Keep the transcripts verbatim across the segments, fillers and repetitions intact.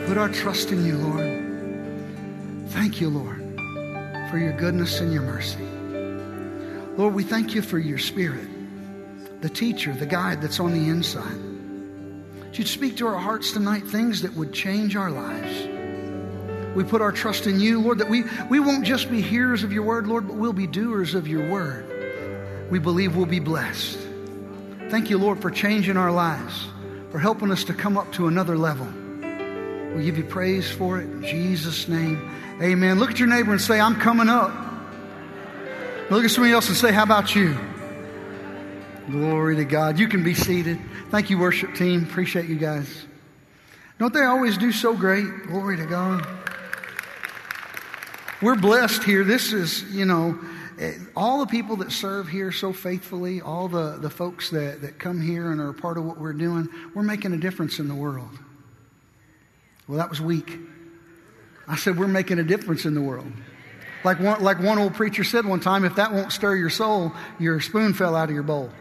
Put our trust in you, Lord. Thank you, Lord, for your goodness and your mercy. Lord, we thank you for your Spirit, the teacher, the guide that's on the inside. That you'd speak to our hearts tonight, things that would change our lives. We put our trust in you, Lord, that we, we won't just be hearers of your word, Lord, but we'll be doers of your word. We believe we'll be blessed. Thank you, Lord, for changing our lives, for helping us to come up to another level. We give you praise for it in Jesus' name. Amen. Look at your neighbor and say, I'm coming up. Look at somebody else and say, how about you? Glory to God. You can be seated. Thank you, worship team. Appreciate you guys. Don't they always do so great? Glory to God. We're blessed here. This is, you know, all the people that serve here so faithfully, all the, the folks that, that come here and are a part of what we're doing, we're making a difference in the world. Well, that was weak. I said, we're making a difference in the world. Like one, like one old preacher said one time, if that won't stir your soul, your spoon fell out of your bowl.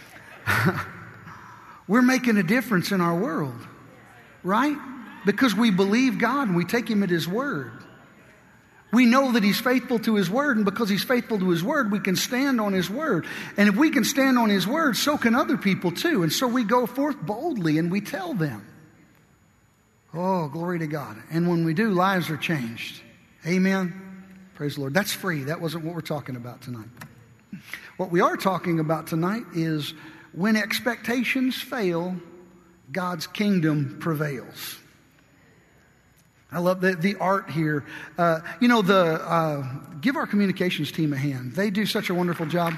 We're making a difference in our world, right? Because we believe God and we take Him at His word. We know that He's faithful to His word, and because He's faithful to His word, we can stand on His word. And if we can stand on His word, so can other people too. And so we go forth boldly and we tell them. Oh, glory to God. And when we do, lives are changed. Amen. Praise the Lord. That's free. That wasn't what we're talking about tonight. What we are talking about tonight is when expectations fail, God's kingdom prevails. I love the, the art here. Uh, you know, the uh, give our communications team a hand. They do such a wonderful job.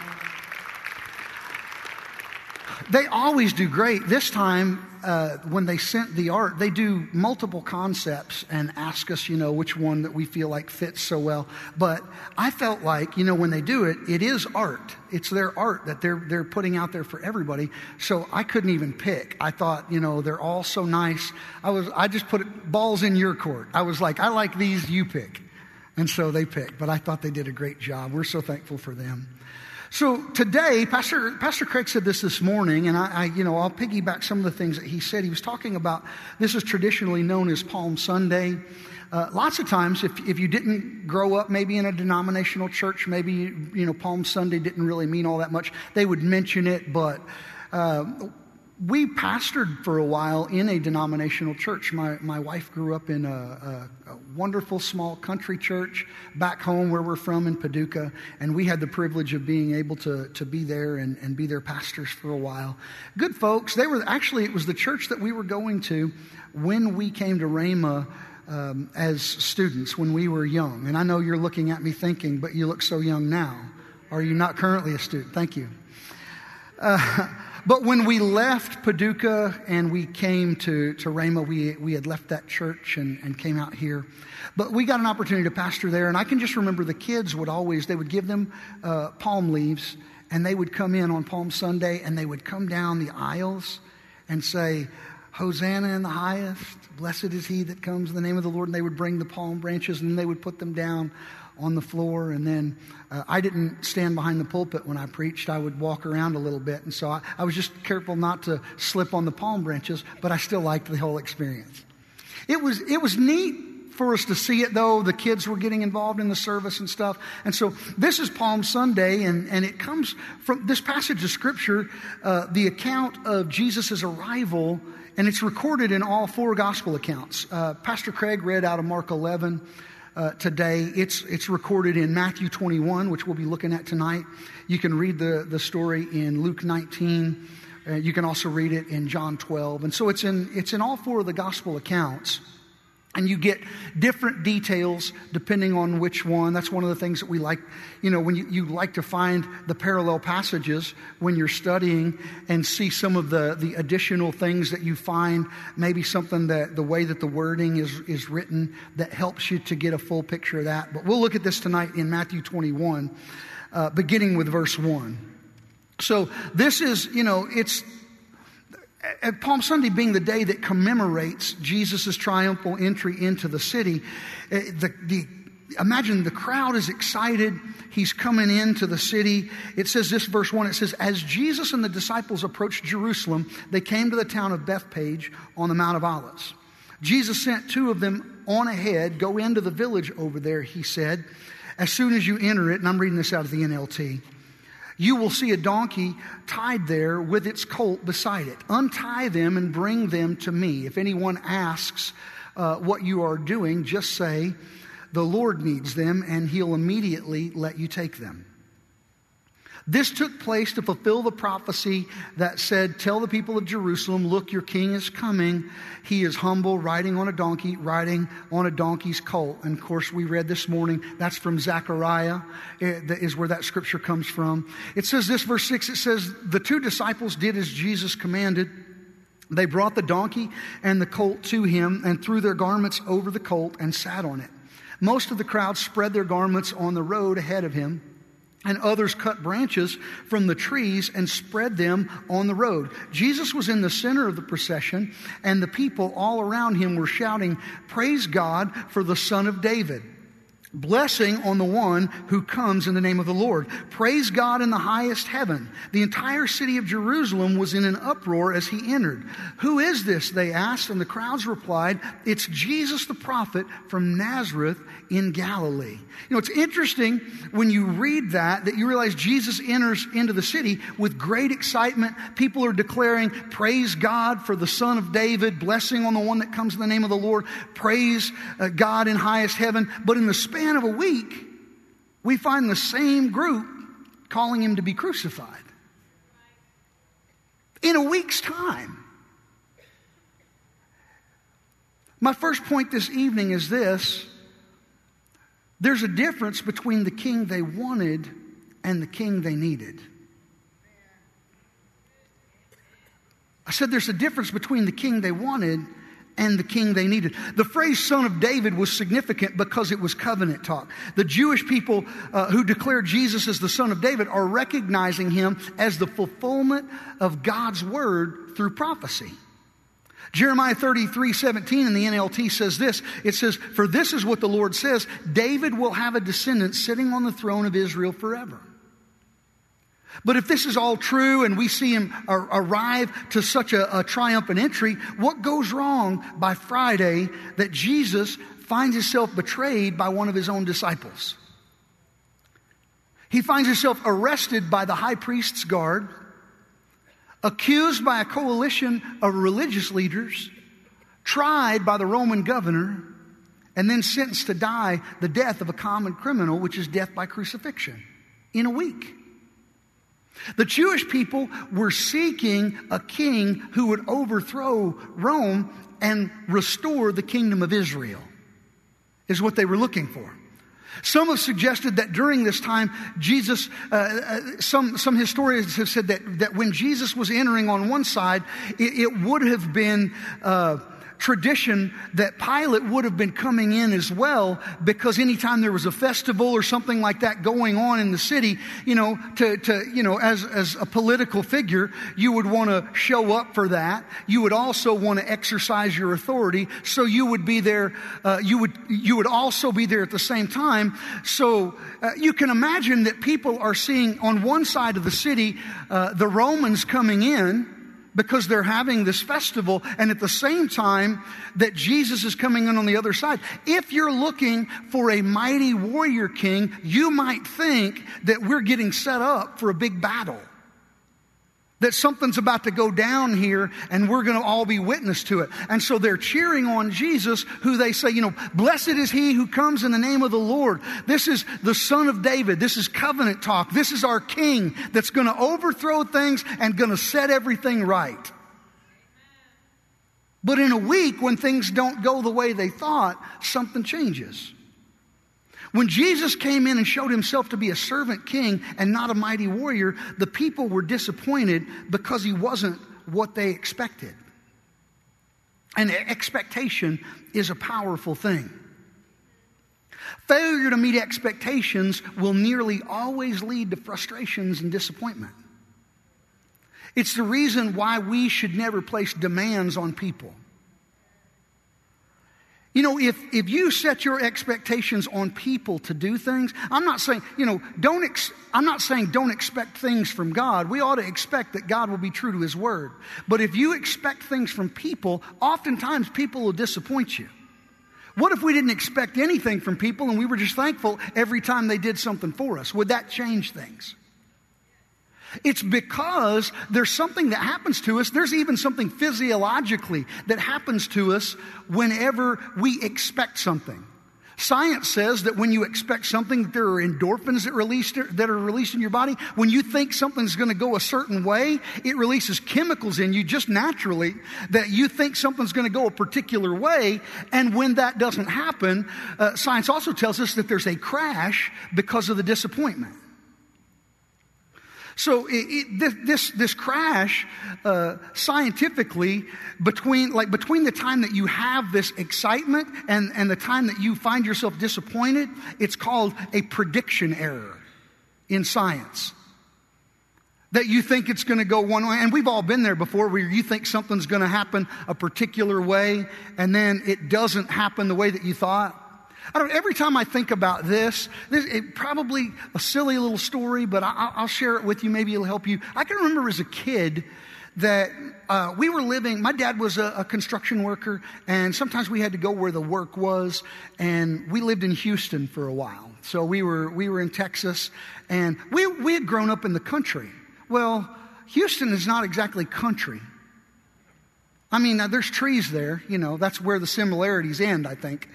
They always do great. This time, uh, when they sent the art, they do multiple concepts and ask us, you know, which one that we feel like fits so well. But I felt like, you know, when they do it, it is art. It's their art that they're they're putting out there for everybody. So I couldn't even pick. I thought, you know, they're all so nice. I was I just put it, balls in your court. I was like, I like these, you pick. And so they picked. But I thought they did a great job. We're so thankful for them. So today, Pastor Pastor Craig said this this morning, and I, I, you know, I'll piggyback some of the things that he said. He was talking about, this is traditionally known as Palm Sunday. Uh, lots of times, if if you didn't grow up maybe in a denominational church, maybe, you know, Palm Sunday didn't really mean all that much, they would mention it, but uh, we pastored for a while in a denominational church. My my wife grew up in a, a, a wonderful small country church back home where we're from in Paducah, and we had the privilege of being able to, to be there and, and be their pastors for a while. Good folks. They were actually, it was the church that we were going to when we came to Rhema um, as students, when we were young. And I know you're looking at me thinking, but you look so young now. Are you not currently a student? Thank you. Uh, But when we left Paducah and we came to, to Rhema, we we had left that church and, and came out here. But we got an opportunity to pastor there. And I can just remember the kids would always, they would give them uh, palm leaves. And they would come in on Palm Sunday and they would come down the aisles and say, Hosanna in the highest. Blessed is he that comes in the name of the Lord. And they would bring the palm branches and they would put them down on the floor. And then uh, I didn't stand behind the pulpit when I preached. I would walk around a little bit. And so I, I was just careful not to slip on the palm branches, but I still liked the whole experience. It was, it was neat for us to see it, though. The kids were getting involved in the service and stuff. And so this is Palm Sunday, and, and it comes from this passage of Scripture, uh, the account of Jesus' arrival, and it's recorded in all four gospel accounts. Uh, Pastor Craig read out of Mark eleven. Uh, today. It's it's recorded in Matthew twenty-one, which we'll be looking at tonight. You can read the, the story in Luke nineteen. Uh, you can also read it in John twelve. And so it's in it's in all four of the gospel accounts. And you get different details depending on which one. That's one of the things that we like, you know, when you, you like to find the parallel passages when you're studying and see some of the, the additional things that you find, maybe something that the way that the wording is, is written that helps you to get a full picture of that. But we'll look at this tonight in Matthew twenty-one, uh, beginning with verse one. So this is, you know, it's... At Palm Sunday being the day that commemorates Jesus' triumphal entry into the city, the, the, imagine the crowd is excited. He's coming into the city. It says this, verse one, it says, as Jesus and the disciples approached Jerusalem, they came to the town of Bethphage on the Mount of Olives. Jesus sent two of them on ahead. Go into the village over there, he said. As soon as you enter it, and I'm reading this out of the N L T, you will see a donkey tied there with its colt beside it. Untie them and bring them to me. If anyone asks uh, what you are doing, just say, the Lord needs them, and he'll immediately let you take them. This took place to fulfill the prophecy that said, tell the people of Jerusalem, look, your king is coming. He is humble, riding on a donkey, riding on a donkey's colt. And of course, we read this morning, that's from Zechariah, is where that scripture comes from. It says this, verse six, it says, the two disciples did as Jesus commanded. They brought the donkey and the colt to him and threw their garments over the colt and sat on it. Most of the crowd spread their garments on the road ahead of him, and others cut branches from the trees and spread them on the road. Jesus was in the center of the procession, and the people all around him were shouting, praise God for the Son of David. Blessing on the one who comes in the name of the Lord. Praise God in the highest heaven. The entire city of Jerusalem was in an uproar as he entered. Who is this? They asked, and the crowds replied, it's Jesus the prophet from Nazareth in Galilee. You know, it's interesting when you read that, that you realize Jesus enters into the city with great excitement. People are declaring, praise God for the Son of David, blessing on the one that comes in the name of the Lord, praise uh, God in highest heaven. But in the span of a week, we find the same group calling him to be crucified. In a week's time. My first point this evening is this. There's a difference between the king they wanted and the king they needed. I said there's a difference between the king they wanted and the king they needed. The phrase Son of David was significant because it was covenant talk. The Jewish people uh, who declared Jesus as the Son of David are recognizing him as the fulfillment of God's word through prophecy. Jeremiah thirty-three seventeen in the N L T says this. It says, for this is what the Lord says, David will have a descendant sitting on the throne of Israel forever. But if this is all true and we see him arrive to such a, a triumphant entry, what goes wrong by Friday that Jesus finds himself betrayed by one of his own disciples? He finds himself arrested by the high priest's guard, accused by a coalition of religious leaders, tried by the Roman governor, and then sentenced to die the death of a common criminal, which is death by crucifixion, in a week. The Jewish people were seeking a king who would overthrow Rome and restore the kingdom of Israel, is what they were looking for. Some have suggested that during this time, Jesus, uh, uh, some, some historians have said that, that when Jesus was entering on one side, it, it would have been uh, tradition that Pilate would have been coming in as well, because anytime there was a festival or something like that going on in the city, you know, to, to you know, as, as a political figure, you would want to show up for that. You would also want to exercise your authority, so you would be there. Uh, you would you would also be there at the same time. So uh, you can imagine that people are seeing on one side of the city uh, the Romans coming in, because they're having this festival, and at the same time that Jesus is coming in on the other side. If you're looking for a mighty warrior king, you might think that we're getting set up for a big battle. That something's about to go down here and we're going to all be witness to it. And so they're cheering on Jesus, who they say, you know, blessed is he who comes in the name of the Lord. This is the Son of David. This is covenant talk. This is our king that's going to overthrow things and going to set everything right. But in a week, when things don't go the way they thought, something changes. When Jesus came in and showed himself to be a servant king and not a mighty warrior, the people were disappointed because he wasn't what they expected. And expectation is a powerful thing. Failure to meet expectations will nearly always lead to frustrations and disappointment. It's the reason why we should never place demands on people. You know, if, if you set your expectations on people to do things, I'm not saying, you know, don't, ex, I'm not saying don't expect things from God. We ought to expect that God will be true to His word. But if you expect things from people, oftentimes people will disappoint you. What if we didn't expect anything from people and we were just thankful every time they did something for us? Would that change things? It's because there's something that happens to us. There's even something physiologically that happens to us whenever we expect something. Science says that when you expect something, there are endorphins that, released, that are released in your body. When you think something's going to go a certain way, it releases chemicals in you just naturally that you think something's going to go a particular way. And when that doesn't happen, uh, science also tells us that there's a crash because of the disappointment. So it, it, this, this this crash, uh, scientifically, between like between the time that you have this excitement and, and the time that you find yourself disappointed, it's called a prediction error in science. That you think it's going to go one way, and we've all been there before, where you think something's going to happen a particular way, and then it doesn't happen the way that you thought. I don't. Every time I think about this, this it probably a silly little story, but I, I'll share it with you. Maybe it'll help you. I can remember as a kid that uh, we were living. My dad was a, a construction worker, and sometimes we had to go where the work was. And we lived in Houston for a while, so we were we were in Texas, and we we had grown up in the country. Well, Houston is not exactly country. I mean, now, there's trees there. You know, that's where the similarities end, I think.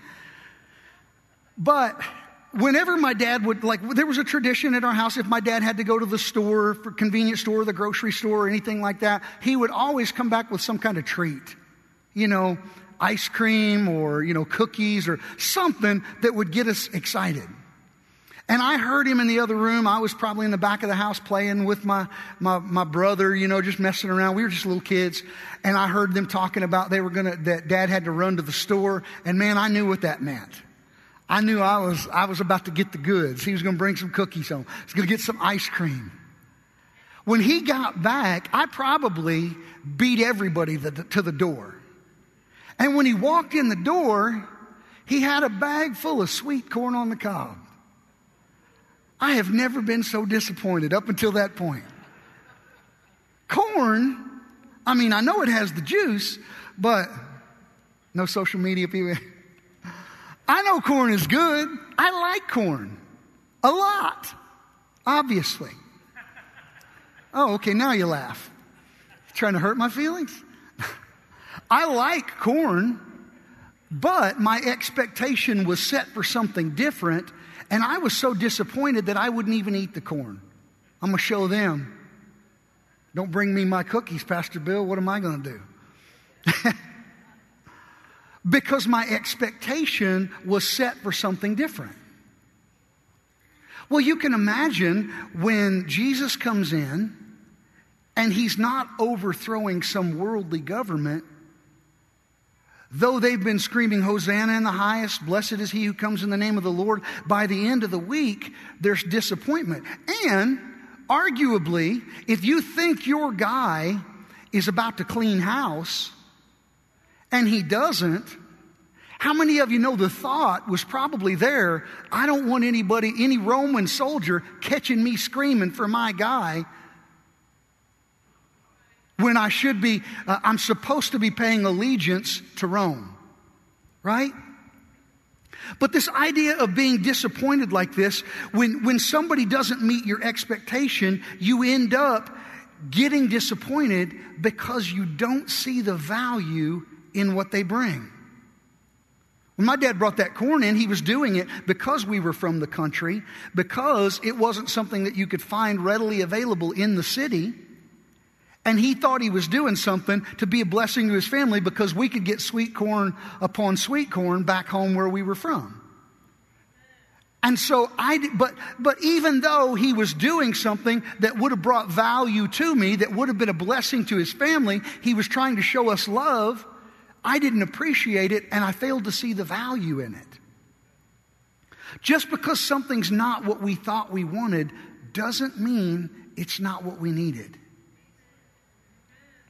But whenever my dad would, like, there was a tradition at our house, if my dad had to go to the store, for convenience store, the grocery store, or anything like that, he would always come back with some kind of treat. You know, ice cream or, you know, cookies or something that would get us excited. And I heard him in the other room. I was probably in the back of the house playing with my, my, my brother, you know, just messing around. We were just little kids. And I heard them talking about they were going to, that Dad had to run to the store. And man, I knew what that meant. I knew I was I was about to get the goods. He was going to bring some cookies home. He was going to get some ice cream. When he got back, I probably beat everybody to the, to the door. And when he walked in the door, he had a bag full of sweet corn on the cob. I have never been so disappointed up until that point. Corn, I mean, I know it has the juice, but no social media people. I know corn is good. I like corn. A lot. Obviously. Oh, okay, now you laugh. Trying to hurt my feelings? I like corn, but my expectation was set for something different, and I was so disappointed that I wouldn't even eat the corn. I'm going to show them. Don't bring me my cookies, Pastor Bill. What am I going to do? Because my expectation was set for something different. Well, you can imagine when Jesus comes in and He's not overthrowing some worldly government. Though they've been screaming, Hosanna in the highest, blessed is He who comes in the name of the Lord, by the end of the week, there's disappointment. And arguably, if you think your guy is about to clean house, and he doesn't, how many of you know the thought was probably there, I don't want anybody, any Roman soldier catching me screaming for my guy when I should be, uh, I'm supposed to be paying allegiance to Rome, right? But this idea of being disappointed like this, when, when somebody doesn't meet your expectation, you end up getting disappointed because you don't see the value in what they bring. When my dad brought that corn in, he was doing it because we were from the country, because it wasn't something that you could find readily available in the city. And he thought he was doing something to be a blessing to his family because we could get sweet corn upon sweet corn back home where we were from. And so I, but, but even though he was doing something that would have brought value to me, that would have been a blessing to his family, he was trying to show us love. I didn't appreciate it, and I failed to see the value in it. Just because something's not what we thought we wanted doesn't mean it's not what we needed.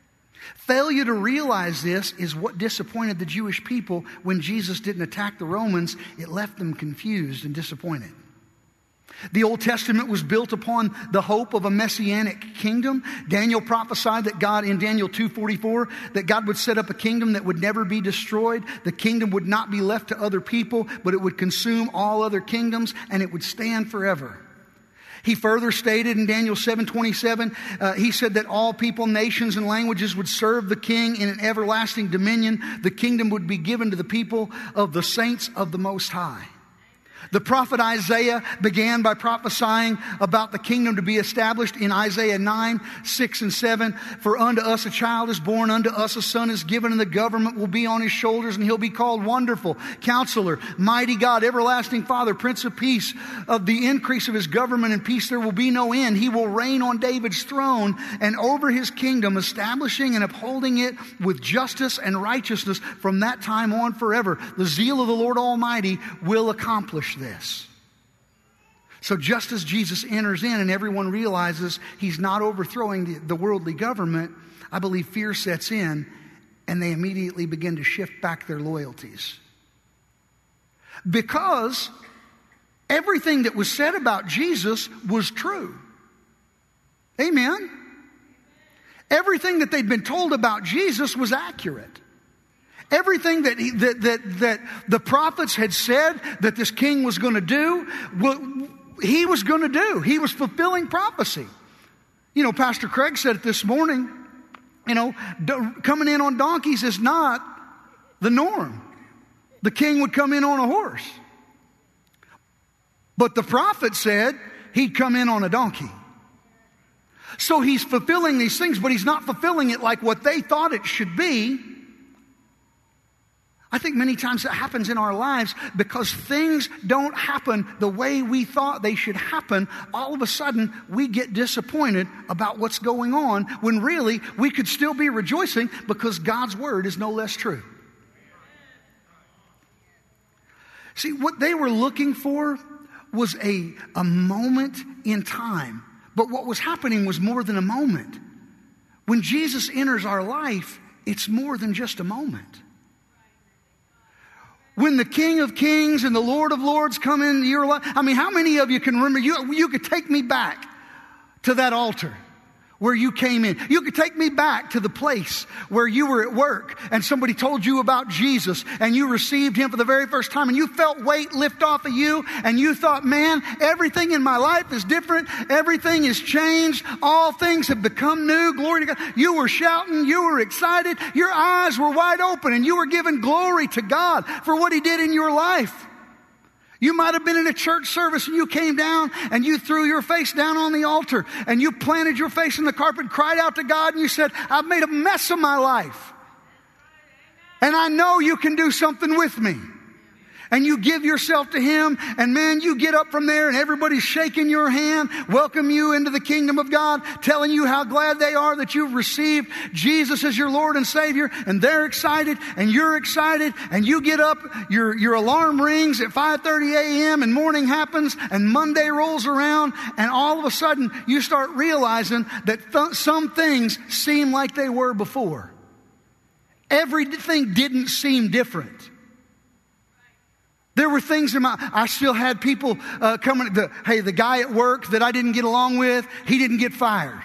Failure to realize this is what disappointed the Jewish people when Jesus didn't attack the Romans. It left them confused and disappointed. The Old Testament was built upon the hope of a messianic kingdom. Daniel prophesied that God, in Daniel two forty-four, that God would set up a kingdom that would never be destroyed. The kingdom would not be left to other people, but it would consume all other kingdoms, and it would stand forever. He further stated in Daniel seven twenty-seven, uh, he said that all people, nations, and languages would serve the king in an everlasting dominion. The kingdom would be given to the people of the saints of the Most High. The prophet Isaiah began by prophesying about the kingdom to be established in Isaiah nine, six, and seven. For unto us a child is born, unto us a son is given, and the government will be on his shoulders, and he'll be called Wonderful, Counselor, Mighty God, Everlasting Father, Prince of Peace. Of the increase of his government and peace there will be no end. He will reign on David's throne and over his kingdom, establishing and upholding it with justice and righteousness from that time on forever. The zeal of the Lord Almighty will accomplish this. So just as Jesus enters in and everyone realizes he's not overthrowing the, the worldly government, I believe fear sets in and they immediately begin to shift back their loyalties. Because everything that was said about Jesus was true. Amen? Everything that they'd been told about Jesus was accurate. Everything that, he, that that that the prophets had said that this king was going to do, what he was going to do. He was fulfilling prophecy. You know, Pastor Craig said it this morning. You know, coming in on donkeys is not the norm. The king would come in on a horse. But the prophet said he'd come in on a donkey. So he's fulfilling these things, but he's not fulfilling it like what they thought it should be. I think many times that happens in our lives because things don't happen the way we thought they should happen. All of a sudden, we get disappointed about what's going on when really we could still be rejoicing because God's word is no less true. See, what they were looking for was a, a moment in time. But what was happening was more than a moment. When Jesus enters our life, it's more than just a moment. When the King of Kings and the Lord of Lords come into your life, I mean, how many of you can remember, you, you could take me back to that altar where you came in. You could take me back to the place where you were at work and somebody told you about Jesus and you received him for the very first time and you felt weight lift off of you and you thought, man, everything in my life is different. Everything is changed. All things have become new. Glory to God. You were shouting. You were excited. Your eyes were wide open and you were giving glory to God for what he did in your life. You might have been in a church service and you came down and you threw your face down on the altar and you planted your face in the carpet, cried out to God and you said, I've made a mess of my life. And I know you can do something with me. And you give yourself to him and man, you get up from there and everybody's shaking your hand, welcome you into the kingdom of God, telling you how glad they are that you've received Jesus as your Lord and Savior. And they're excited and you're excited and you get up, your, your alarm rings at five thirty a.m. and morning happens and Monday rolls around and all of a sudden you start realizing that th- some things seem like they were before. Everything didn't seem different. There were things in my, I still had people uh, coming, the, hey, the guy at work that I didn't get along with, he didn't get fired.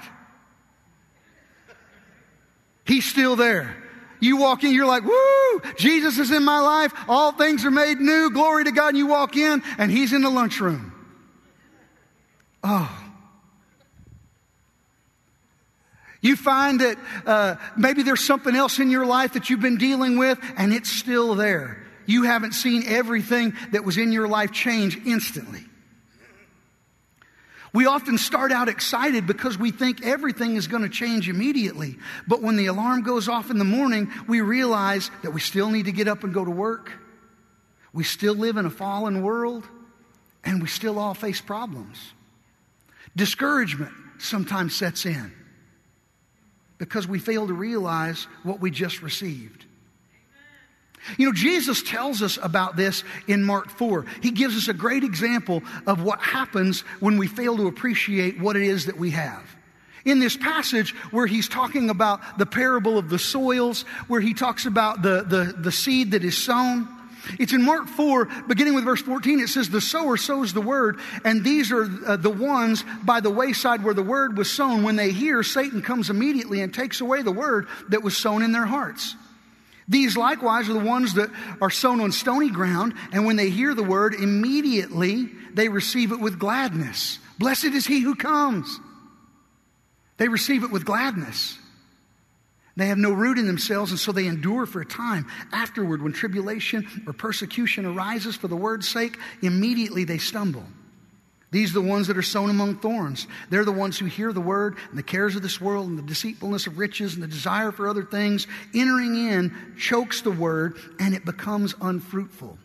He's still there. You walk in, you're like, woo, Jesus is in my life. All things are made new. Glory to God. And you walk in and he's in the lunchroom. Oh. You find that uh, maybe there's something else in your life that you've been dealing with and it's still there. You haven't seen everything that was in your life change instantly. We often start out excited because we think everything is going to change immediately. But when the alarm goes off in the morning, we realize that we still need to get up and go to work. We still live in a fallen world, and we still all face problems. Discouragement sometimes sets in because we fail to realize what we just received. You know, Jesus tells us about this in Mark four. He gives us a great example of what happens when we fail to appreciate what it is that we have. In this passage where he's talking about the parable of the soils, where he talks about the, the, the seed that is sown, it's in Mark four, beginning with verse fourteen, it says, the sower sows the word, and these are uh, the ones by the wayside where the word was sown. When they hear, Satan comes immediately and takes away the word that was sown in their hearts. These likewise are the ones that are sown on stony ground, and when they hear the word, immediately they receive it with gladness. Blessed is he who comes. They receive it with gladness. They have no root in themselves, and so they endure for a time. Afterward, when tribulation or persecution arises for the word's sake, immediately they stumble. These are the ones that are sown among thorns. They're the ones who hear the word, and the cares of this world and the deceitfulness of riches and the desire for other things, entering in, chokes the word, and it becomes unfruitful.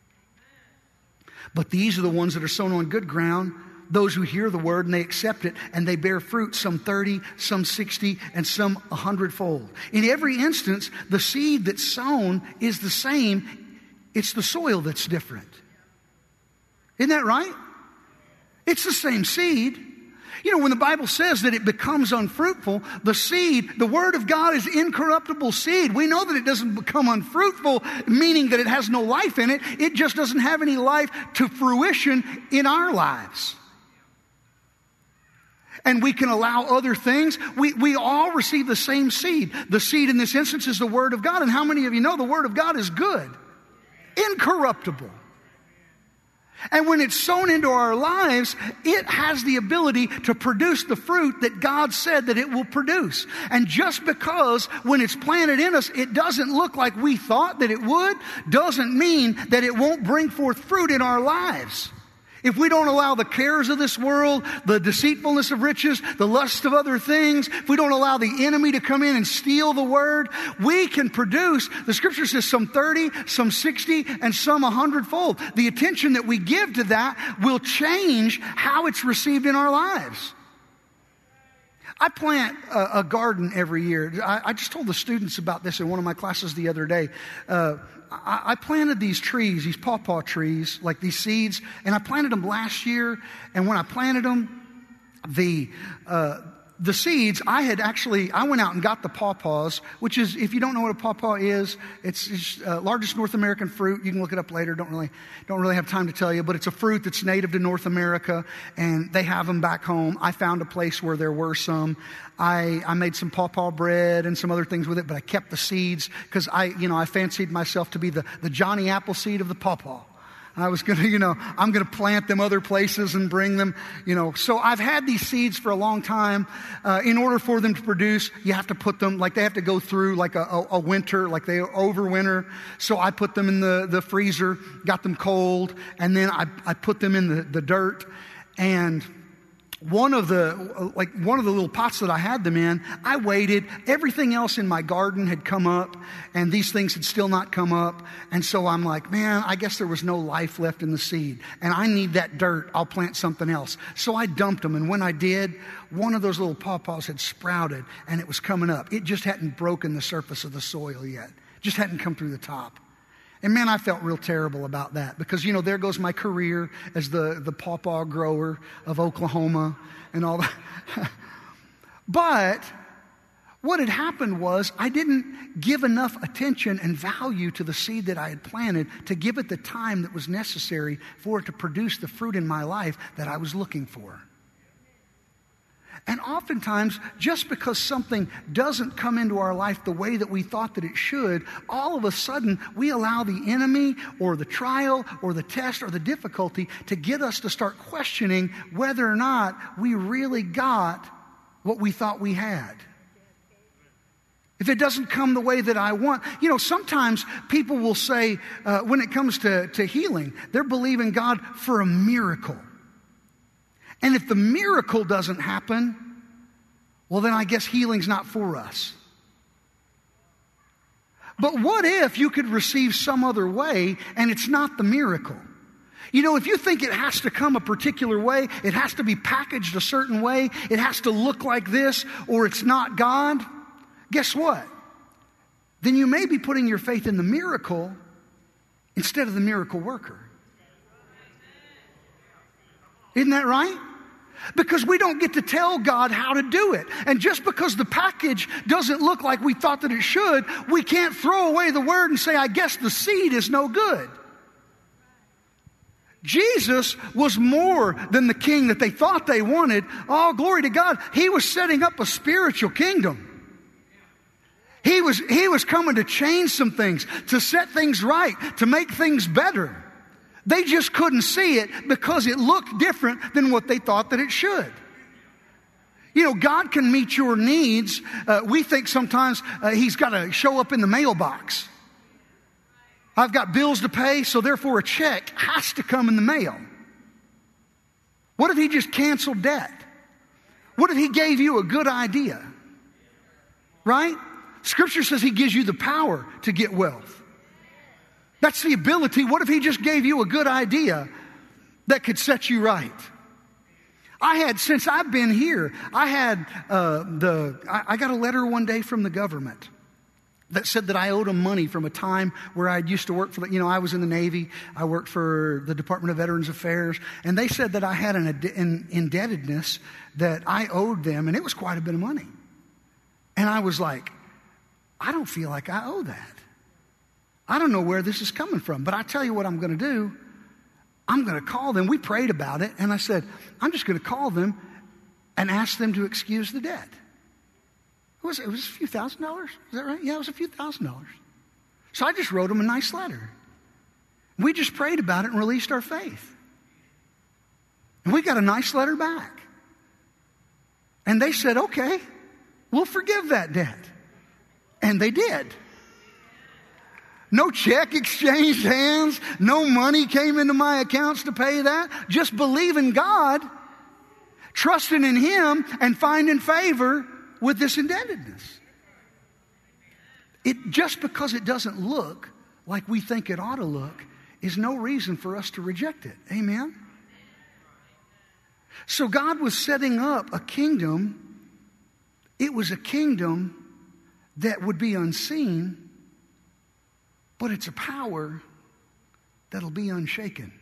But these are the ones that are sown on good ground, those who hear the word and they accept it, and they bear fruit, some thirty, some sixty, and some a hundredfold. In every instance, the seed that's sown is the same. It's the soil that's different. Isn't that right? It's the same seed. You know, when the Bible says that it becomes unfruitful, the seed, the Word of God is incorruptible seed. We know that it doesn't become unfruitful, meaning that it has no life in it. It just doesn't have any life to fruition in our lives. And we can allow other things. We, we all receive the same seed. The seed in this instance is the Word of God. And how many of you know the Word of God is good? Incorruptible. And when it's sown into our lives, it has the ability to produce the fruit that God said that it will produce. And just because when it's planted in us, it doesn't look like we thought that it would, doesn't mean that it won't bring forth fruit in our lives. If we don't allow the cares of this world, the deceitfulness of riches, the lust of other things, if we don't allow the enemy to come in and steal the word, we can produce, the scripture says, some thirty, some sixty, and some a hundredfold. The attention that we give to that will change how it's received in our lives. I plant a, a garden every year. I, I just told the students about this in one of my classes the other day. Uh, I, I planted these trees, these pawpaw trees, like these seeds, and I planted them last year. And when I planted them, the uh, the seeds, I had actually, I went out and got the pawpaws, which is, if you don't know what a pawpaw is, it's the uh, largest North American fruit. You can look it up later. Don't really, don't really have time to tell you, but it's a fruit that's native to North America, and they have them back home. I found a place where there were some. I, I made some pawpaw bread and some other things with it, but I kept the seeds because I, you know, I fancied myself to be the, the Johnny Appleseed of the pawpaw. I was going to, you know, I'm going to plant them other places and bring them, you know. So I've had these seeds for a long time. Uh, in order for them to produce, you have to put them, like they have to go through like a, a, a winter, like they overwinter. So I put them in the, the freezer, got them cold, and then I, I put them in the, the dirt. And one of the, like one of the little pots that I had them in, I waited. Everything else in my garden had come up, and these things had still not come up. And so I'm like, man, I guess there was no life left in the seed, and I need that dirt. I'll plant something else. So I dumped them, and when I did, one of those little pawpaws had sprouted, and it was coming up. It just hadn't broken the surface of the soil yet. Just hadn't come through the top. And man, I felt real terrible about that because, you know, there goes my career as the, the pawpaw grower of Oklahoma and all that. But what had happened was I didn't give enough attention and value to the seed that I had planted to give it the time that was necessary for it to produce the fruit in my life that I was looking for. And oftentimes, just because something doesn't come into our life the way that we thought that it should, all of a sudden we allow the enemy or the trial or the test or the difficulty to get us to start questioning whether or not we really got what we thought we had. If it doesn't come the way that I want, you know, sometimes people will say, uh, when it comes to, to healing, they're believing God for a miracle. And if the miracle doesn't happen, well, then I guess healing's not for us. But what if you could receive some other way and it's not the miracle? You know, if you think it has to come a particular way, it has to be packaged a certain way, it has to look like this, or it's not God, guess what? Then you may be putting your faith in the miracle instead of the miracle worker. Isn't that right? Because we don't get to tell God how to do it. And just because the package doesn't look like we thought that it should, we can't throw away the word and say, I guess the seed is no good. Jesus was more than the king that they thought they wanted. Oh, glory to God. He was setting up a spiritual kingdom. He was, he was coming to change some things, to set things right, to make things better. They just couldn't see it because it looked different than what they thought that it should. You know, God can meet your needs. Uh, we think sometimes uh, He's got to show up in the mailbox. I've got bills to pay, so therefore a check has to come in the mail. What if He just canceled debt? What if He gave you a good idea? Right? Scripture says He gives you the power to get wealth. That's the ability. What if He just gave you a good idea that could set you right? I had, since I've been here, I had uh, the, I, I got a letter one day from the government that said that I owed them money from a time where I used to work for the, you know, I was in the Navy. I worked for the Department of Veterans Affairs. And they said that I had an, an indebtedness that I owed them, and it was quite a bit of money. And I was like, I don't feel like I owe that. I don't know where this is coming from, but I tell you what I'm going to do. I'm going to call them. We prayed about it, and I said, I'm just going to call them and ask them to excuse the debt. It was, it was a few thousand dollars. Is that right? Yeah, it was a few thousand dollars. So I just wrote them a nice letter. We just prayed about it and released our faith. And we got a nice letter back. And they said, okay, we'll forgive that debt. And they did. No check exchanged hands. No money came into my accounts to pay that. Just believing God, trusting in Him, and finding favor with this indebtedness. It, just because it doesn't look like we think it ought to look is no reason for us to reject it. Amen? So God was setting up a kingdom. It was a kingdom that would be unseen, but it's a power that'll be unshaken.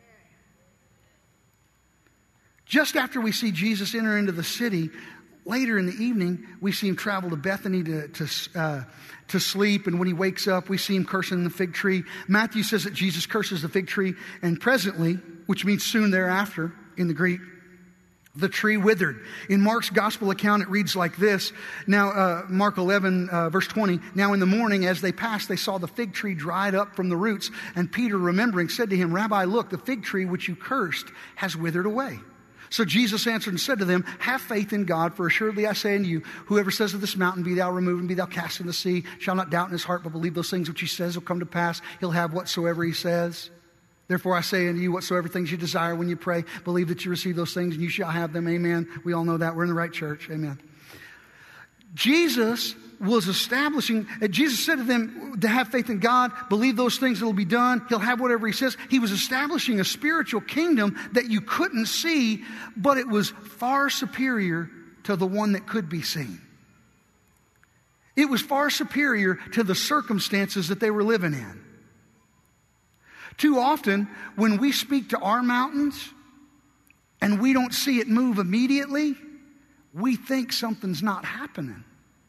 Just after we see Jesus enter into the city, later in the evening, we see Him travel to Bethany to, to, uh, to sleep. And when He wakes up, we see Him cursing the fig tree. Matthew says that Jesus curses the fig tree. And presently, which means soon thereafter in the Greek, the tree withered. In Mark's gospel account, it reads like this. Now, uh, Mark eleven, uh, verse twenty. Now in the morning, as they passed, they saw the fig tree dried up from the roots. And Peter, remembering, said to Him, Rabbi, look, the fig tree which you cursed has withered away. So Jesus answered and said to them, have faith in God, for assuredly I say unto you, whoever says to this mountain, be thou removed and be thou cast in the sea, shall not doubt in his heart, but believe those things which he says will come to pass. He'll have whatsoever he says. Therefore I say unto you, whatsoever things you desire when you pray, believe that you receive those things and you shall have them. Amen. We all know that. We're in the right church. Amen. Jesus was establishing, Jesus said to them to have faith in God, believe those things that will be done. He'll have whatever He says. He was establishing a spiritual kingdom that you couldn't see, but it was far superior to the one that could be seen. It was far superior to the circumstances that they were living in. Too often, when we speak to our mountains and we don't see it move immediately, we think something's not happening.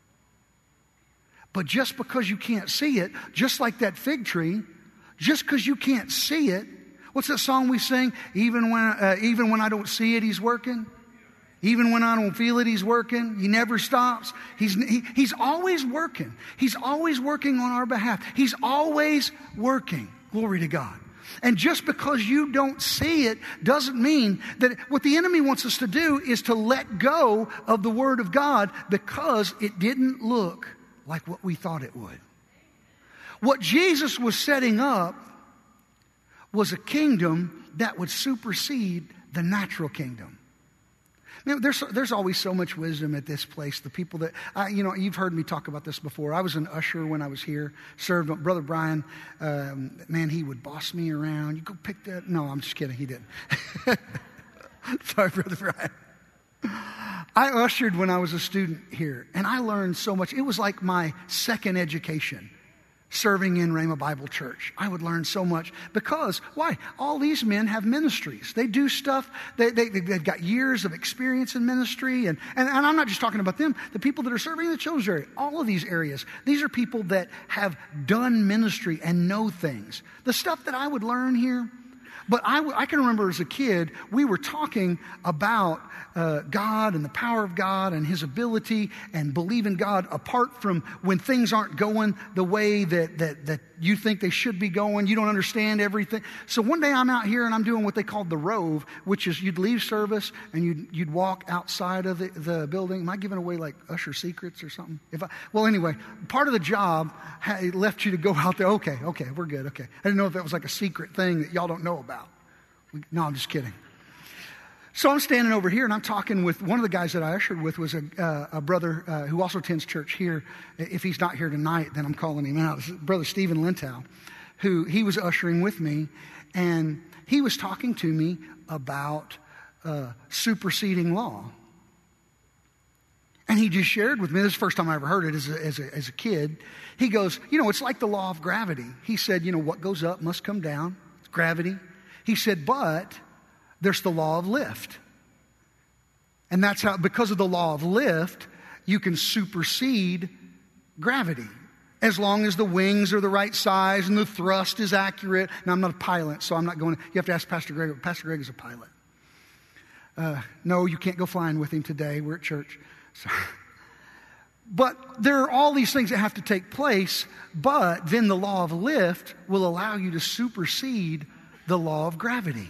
But just because you can't see it, just like that fig tree, just because you can't see it, what's that song we sing? Even when, uh, even when I don't see it, He's working. Even when I don't feel it, He's working. He never stops. He's, he, he's always working. He's always working on our behalf. He's always working. Glory to God. And just because you don't see it doesn't mean that what the enemy wants us to do is to let go of the Word of God because it didn't look like what we thought it would. What Jesus was setting up was a kingdom that would supersede the natural kingdom. You know, there's, there's always so much wisdom at this place. The people that, I, you know, you've heard me talk about this before. I was an usher when I was here, served. Brother Brian, um, man, he would boss me around. You go pick that. No, I'm just kidding. He didn't. Sorry, Brother Brian. I ushered when I was a student here, and I learned so much. It was like my second education, serving in Rhema Bible Church. I would learn so much because, why? All these men have ministries. They do stuff. They, they, they've got years of experience in ministry. And, and, and I'm not just talking about them. The people that are serving in the children's area, all of these areas, these are people that have done ministry and know things. The stuff that I would learn here. But I, I can remember as a kid, we were talking about uh, God and the power of God and His ability and believe in God apart from when things aren't going the way that, that, that you think they should be going. You don't understand everything. So one day I'm out here and I'm doing what they called the Rove, which is you'd leave service and you'd, you'd walk outside of the, the building. Am I giving away like usher secrets or something? If I, well, anyway, part of the job had left you to go out there. Okay, okay, we're good. Okay. I didn't know if that was like a secret thing that y'all don't know about. No, I'm just kidding. So I'm standing over here and I'm talking with one of the guys that I ushered with was a, uh, a brother uh, who also attends church here. If he's not here tonight, then I'm calling him out. This is Brother Stephen Lintow, who he was ushering with me. And he was talking to me about uh, superseding law. And he just shared with me, this is the first time I ever heard it as a, as a, as a kid. He goes, you know, it's like the law of gravity. He said, you know, what goes up must come down. It's gravity. He said, but there's the law of lift. And that's how, because of the law of lift, you can supersede gravity. As long as the wings are the right size and the thrust is accurate. Now, I'm not a pilot, so I'm not going to, you have to ask Pastor Greg. Pastor Greg is a pilot. Uh, no, you can't go flying with him today. We're at church. So. But there are all these things that have to take place, but then the law of lift will allow you to supersede the law of gravity.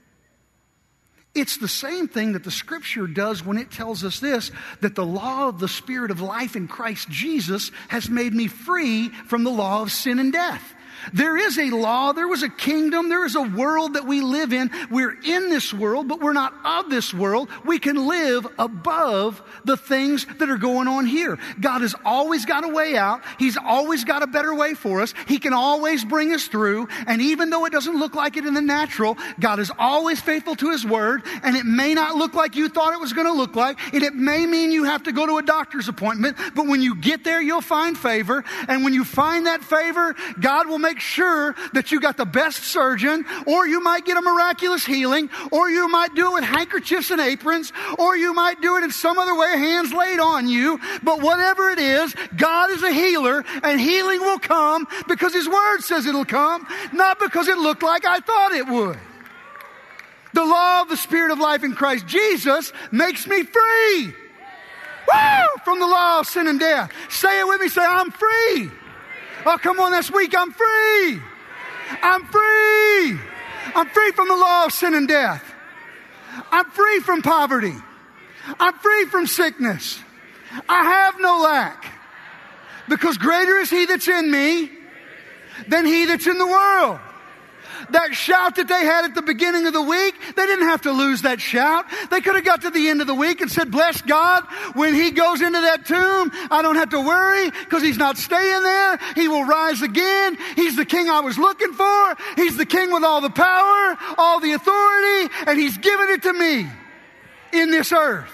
It's the same thing that the Scripture does when it tells us this, that the law of the Spirit of life in Christ Jesus has made me free from the law of sin and death. There is a law, there was a kingdom, there is a world that we live in. We're in this world, but we're not of this world. We can live above the things that are going on here. God has always got a way out. He's always got a better way for us. He can always bring us through. And even though it doesn't look like it in the natural, God is always faithful to His word. And it may not look like you thought it was going to look like. And it may mean you have to go to a doctor's appointment. But when you get there, you'll find favor. And when you find that favor, God will make Make sure that you got the best surgeon, or you might get a miraculous healing, or you might do it with handkerchiefs and aprons, or you might do it in some other way, hands laid on you. But whatever it is, God is a healer, and healing will come because His word says it'll come, not because it looked like I thought it would. The law of the Spirit of life in Christ Jesus makes me free. Woo! From the law of sin and death. Say it with me. Say, I'm free. Oh, come on, this week, I'm free. I'm free. I'm free from the law of sin and death. I'm free from poverty. I'm free from sickness. I have no lack. Because greater is He that's in me than he that's in the world. That shout that they had at the beginning of the week, they didn't have to lose that shout. They could have got to the end of the week and said, bless God, when He goes into that tomb, I don't have to worry because He's not staying there. He will rise again. He's the King I was looking for. He's the King with all the power, all the authority, and He's given it to me in this earth.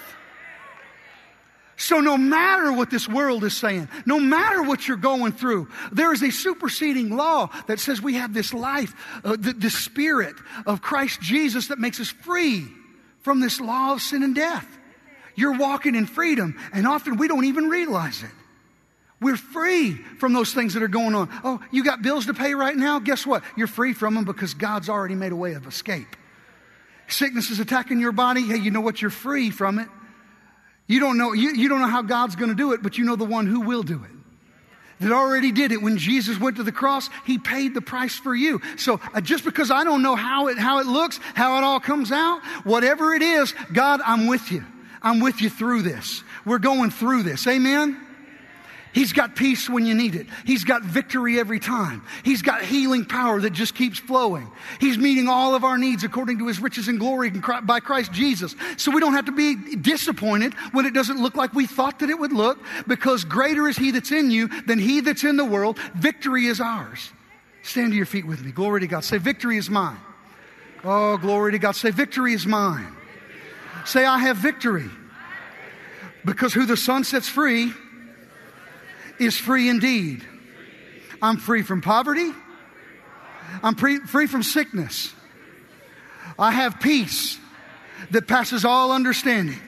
So no matter what this world is saying, no matter what you're going through, there is a superseding law that says we have this life, uh, the, the Spirit of Christ Jesus that makes us free from this law of sin and death. You're walking in freedom, and often we don't even realize it. We're free from those things that are going on. Oh, you got bills to pay right now? Guess what? You're free from them because God's already made a way of escape. Sickness is attacking your body. Hey, you know what? You're free from it. You don't know, you, you don't know how God's going to do it, but you know the one who will do it. That already did it. When Jesus went to the cross, He paid the price for you. So uh, just because I don't know how it, how it looks, how it all comes out, whatever it is, God, I'm with you. I'm with you through this. We're going through this. Amen? He's got peace when you need it. He's got victory every time. He's got healing power that just keeps flowing. He's meeting all of our needs according to His riches and glory by Christ Jesus. So we don't have to be disappointed when it doesn't look like we thought that it would look, because greater is He that's in you than he that's in the world. Victory is ours. Stand to your feet with me. Glory to God. Say, victory is mine. Oh, glory to God. Say, victory is mine. Say, I have victory. Because who the Son sets free is free indeed. I'm free from poverty. I'm pre- free from sickness. I have peace that passes all understanding.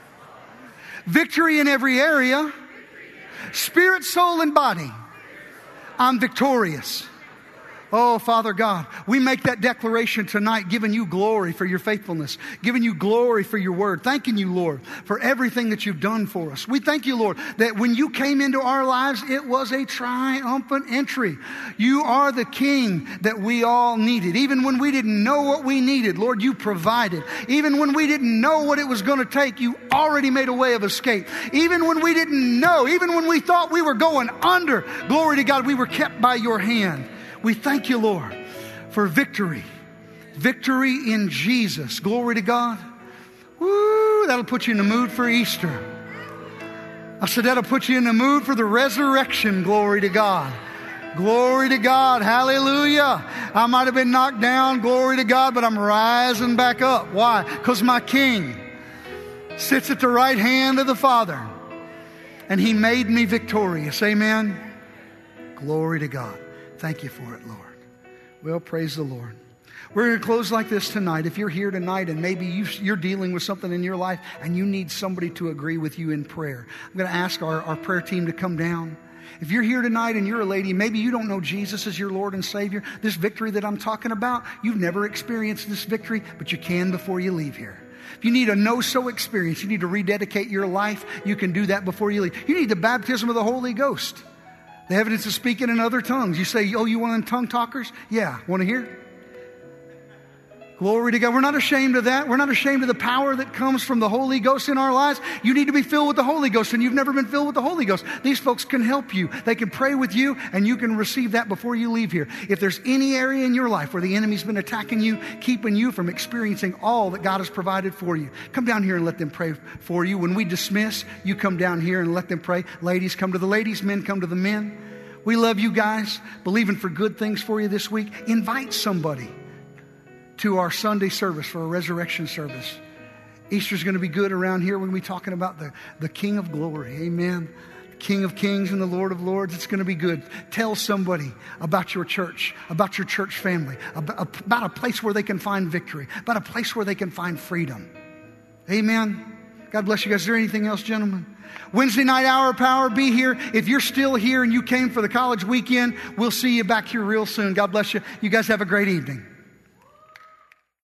Victory in every area. Spirit, soul, and body. I'm victorious. Oh, Father God, we make that declaration tonight, giving you glory for your faithfulness, giving you glory for your word, thanking you, Lord, for everything that you've done for us. We thank you, Lord, that when you came into our lives, it was a triumphant entry. You are the King that we all needed. Even when we didn't know what we needed, Lord, you provided. Even when we didn't know what it was going to take, you already made a way of escape. Even when we didn't know, even when we thought we were going under, glory to God, we were kept by your hand. We thank you, Lord, for victory. Victory in Jesus. Glory to God. Woo, that'll put you in the mood for Easter. I said that'll put you in the mood for the resurrection. Glory to God. Glory to God. Hallelujah. I might have been knocked down. Glory to God, but I'm rising back up. Why? Because my King sits at the right hand of the Father. And He made me victorious. Amen. Glory to God. Thank you for it, Lord. Well, praise the Lord. We're going to close like this tonight. If you're here tonight and maybe you're dealing with something in your life and you need somebody to agree with you in prayer, I'm going to ask our, our prayer team to come down. If you're here tonight and you're a lady, maybe you don't know Jesus as your Lord and Savior, this victory that I'm talking about, you've never experienced this victory, but you can before you leave here. If you need a know-so experience, you need to rededicate your life, you can do that before you leave. You need the baptism of the Holy Ghost. The evidence of speaking in other tongues. You say, oh, you want them tongue talkers? Yeah. Want to hear? Glory to God. We're not ashamed of that. We're not ashamed of the power that comes from the Holy Ghost in our lives. You need to be filled with the Holy Ghost, and you've never been filled with the Holy Ghost. These folks can help you. They can pray with you, and you can receive that before you leave here. If there's any area in your life where the enemy's been attacking you, keeping you from experiencing all that God has provided for you, come down here and let them pray for you. When we dismiss, you come down here and let them pray. Ladies, come to the ladies. Men, come to the men. We love you guys, believing for good things for you this week. Invite somebody to our Sunday service for a resurrection service. Easter's going to be good around here. We're going to be talking about the, the King of Glory. Amen. King of Kings and the Lord of Lords. It's going to be good. Tell somebody about your church, about your church family, about, about a place where they can find victory, about a place where they can find freedom. Amen. God bless you guys. Is there anything else, gentlemen? Wednesday night, Hour of Power, be here. If you're still here and you came for the college weekend, we'll see you back here real soon. God bless you. You guys have a great evening.